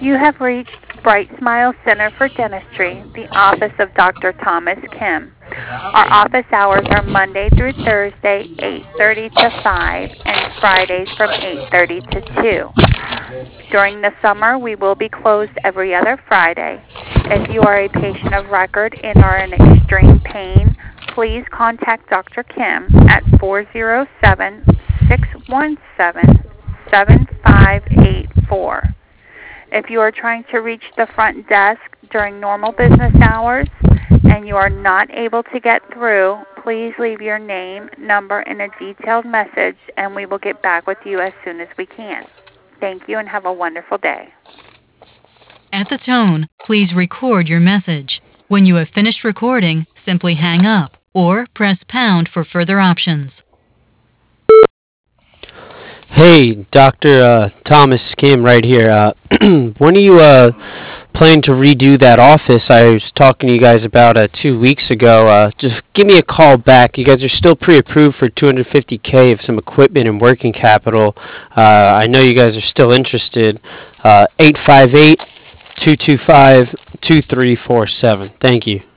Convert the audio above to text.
You have reached Bright Smile Center for Dentistry, the office of Dr. Thomas Kim. Our office hours are Monday through Thursday, 8:30 to 5, and Fridays from 8:30 to 2. During the summer, we will be closed every other Friday. If you are a patient of record and are in extreme pain, please contact Dr. Kim at 407-617-7584. If you are trying to reach the front desk during normal business hours and you are not able to get through, please leave your name, number, and a detailed message, and we will get back with you as soon as we can. Thank you and have a wonderful day. At the tone, please record your message. When you have finished recording, simply hang up or press pound for further options. Hey, Dr. Thomas Kim right here. When are you planning to redo that office I was talking to you guys about 2 weeks ago? Just give me a call back. You guys are still pre-approved for $250K of some equipment and working capital. I know you guys are still interested. 858-225-2347. Thank you.